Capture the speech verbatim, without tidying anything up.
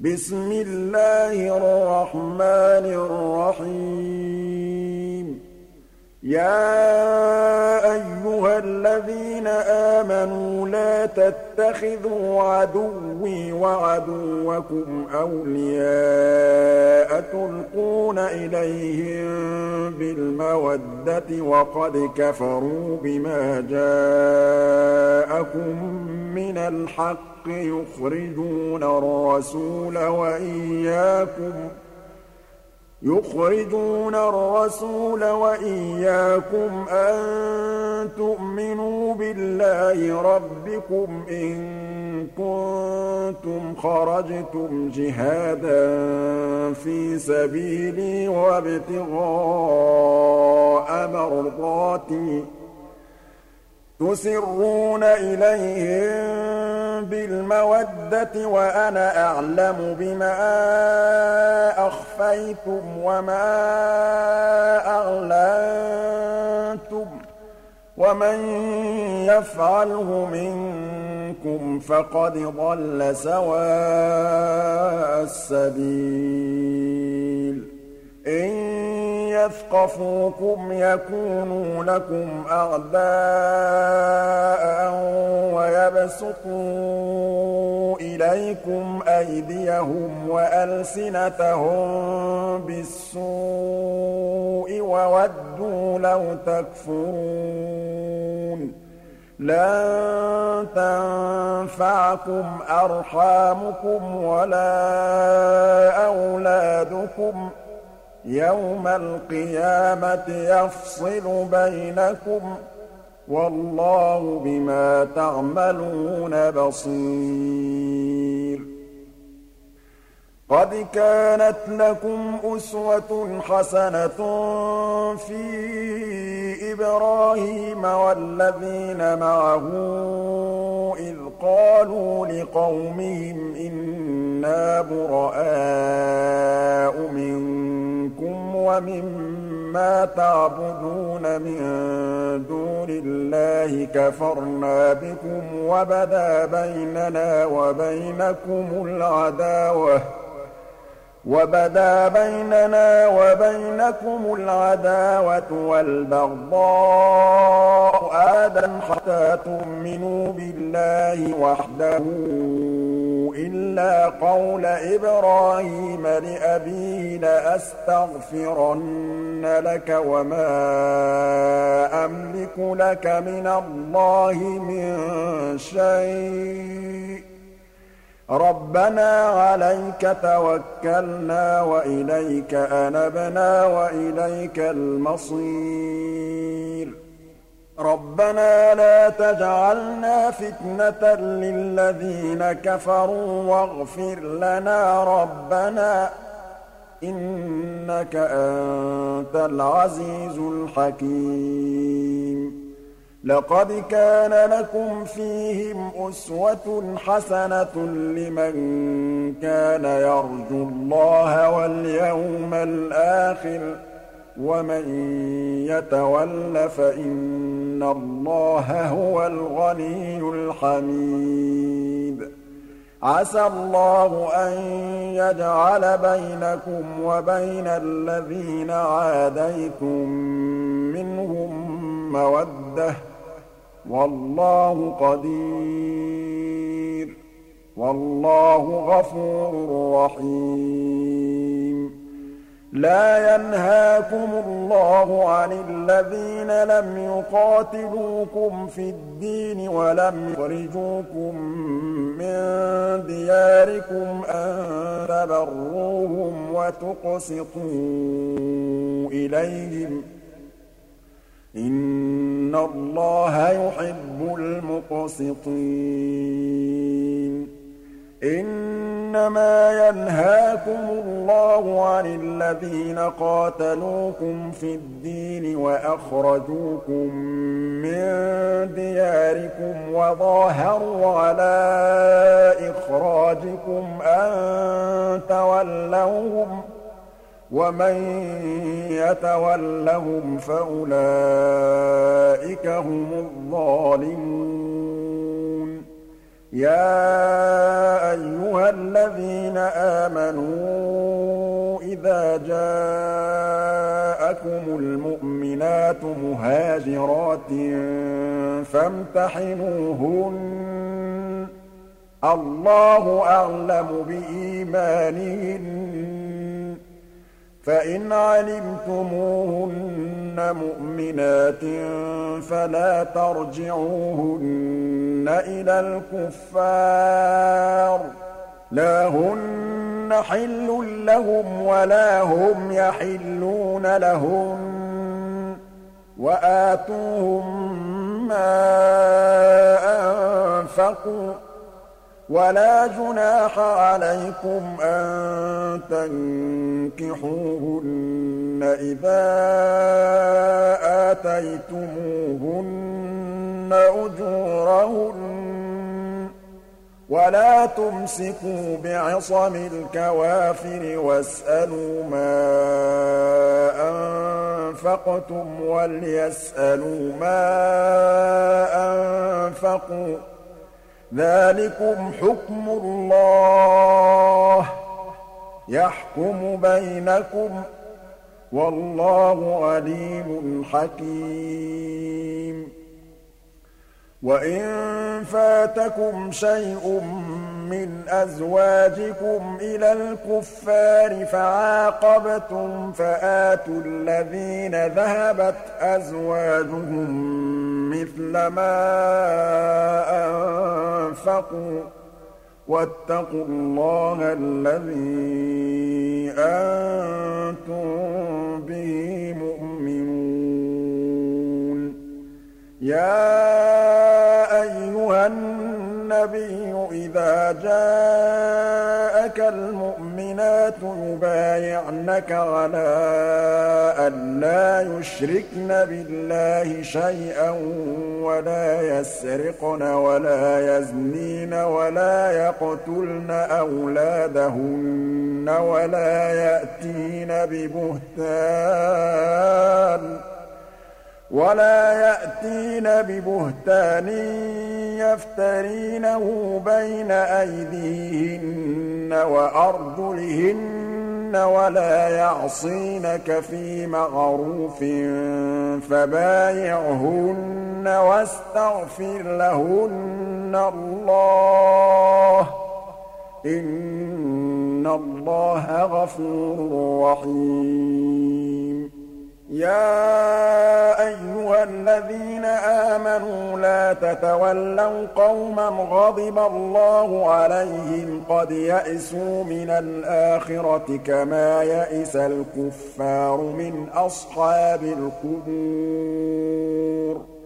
بسم الله الرحمن الرحيم يا أيها الذين آمنوا لا تتخذوا عدوي وعدوكم أولياء تلقون إليهم بالمودة وقد كفروا بما جاءكم من الحق يخرجون الرسول وإياكم يخرجون الرسول وإياكم أن تؤمنوا بالله ربكم إن كنتم خرجتم جهادا في سبيلي وابتغاء مرضاتي تسرون إليهم بالمودة وأنا أعلم بما أخفيتم وما أعلنتم ومن يفعله منكم فقد ضل سواء السبيل إن يثقفوكم يكونوا لكم أعداء ويبسطوا إليكم أيديهم وألسنتهم بالسوء وودوا لو تكفرون لن تنفعكم أرحامكم ولا أولادكم يوم القيامة يفصل بينكم والله بما تعملون بصير قد كانت لكم أسوة حسنة في إبراهيم والذين معه إذ قالوا لقومهم إنا براء منكم ومما تعبدون من دون الله كفرنا بكم وبدا بيننا وبينكم العداوة وبدا بيننا وبينكم العداوة والبغضاء أبدا حتى تؤمنوا بالله وحده إلا قول إبراهيم لأبيه لأستغفرن لك وما أملك لك من الله من شيء ربنا عليك توكلنا وإليك أنبنا وإليك المصير ربنا لا تجعلنا فتنة للذين كفروا واغفر لنا ربنا إنك أنت العزيز الحكيم لقد كان لكم فيهم أسوة حسنة لمن كان يرجو الله واليوم الآخر ومن يتول فإن الله هو الغني الحميد عسى الله أن يجعل بينكم وبين الذين عاديتم منهم مودة والله قدير والله غفور رحيم لا ينهاكم الله عن الذين لم يقاتلوكم في الدين ولم يخرجوكم من دياركم أن تبروهم وتقسطوا إليهم إن الله يحب المقسطين إنما ينهاكم الله عن الذين قاتلوكم في الدين وأخرجوكم من دياركم وظاهروا على إخراجكم أن تولوهم ومن يتولهم فأولئك هم الظالمون يَا أَيُّهَا الَّذِينَ آمَنُوا إِذَا جَاءَكُمُ الْمُؤْمِنَاتُ مُهَاجِرَاتٍ فَامْتَحِنُوهُنَّ ۖ اللَّهُ أَعْلَمُ بِإِيمَانِهِنَّ ۖ فَإِنْ عَلِمْتُمُوهُنَّ مُؤْمِنَاتٍ فَلَا تَرْجِعُوهُنَّ إِلَى الْكُفَّارِ ۖ لَا هُنَّ حِلٌّ لَّهُمْ وَلَا هُمْ يَحِلُّونَ لَهُنَّ ۖ وَآتُوهُم مَّا أَنفَقُوا ۚ وَلَا جُنَاحَ عَلَيْكُمْ أَن تَنكِحُوهُنَّ إِذَا آتَيْتُمُوهُنَّ أُجُورَهُنَّ ۚ وَلَا تُمْسِكُوا بِعِصَمِ الْكَوَافِرِ وَاسْأَلُوا مَا أَنفَقْتُمْ وَلْيَسْأَلُوا مَا أَنفَقُوا ۚ ذَٰلِكُمْ حُكْمُ اللَّهِ ۖ يَحْكُمُ بَيْنَكُمْ ۚ وَاللَّهُ عَلِيمٌ حَكِيمٌ وَإِن فَاتَكُمْ شَيْءٌ مِّنْ أَزْوَاجِكُمْ إِلَى الْكُفَّارِ فَعَاقَبْتُمْ فَآتُوا الَّذِينَ ذَهَبَتْ أَزْوَاجُهُم مِّثْلَ مَا أَنفَقُوا ۚ وَاتَّقُوا اللَّهَ الَّذِي أَنتُم بِهِ مُؤْمِنُونَ يَا أَيُّهَا النَّبِيُّ إِذَا جَاءَكَ الْمُؤْمِنَاتُ يُبَايِعْنَكَ عَلَىٰ أَن لَّا يُشْرِكْنَ بِاللَّهِ شَيْئًا وَلَا يَسْرِقْنَ وَلَا يَزْنِينَ وَلَا يَقْتُلْنَ أَوْلَادَهُنَّ وَلَا يَأْتِينَ بِبُهْتَانٍ وَلَا يَأْتِينَ بِبُهْتَانٍ يَفْتَرِينَهُ بَيْنَ أَيْدِيهِنَّ وَأَرْجُلِهِنَّ وَلَا يَعْصِينَكَ فِي مَعْرُوفٍ فَبَايِعْهُنَّ وَاسْتَغْفِرْ لَهُنَّ اللَّهَ ۖ إِنَّ اللَّهَ غَفُورٌ رَّحِيمٌ يَا أَيُّهَا الَّذِينَ آمَنُوا لَا تَتَوَلَّوْا قَوْمًا غَضِبَ اللَّهُ عَلَيْهِمْ قَدْ يَئِسُوا مِنَ الْآخِرَةِ كَمَا يَئِسَ الْكُفَّارُ مِنْ أَصْحَابِ الْقُبُورِ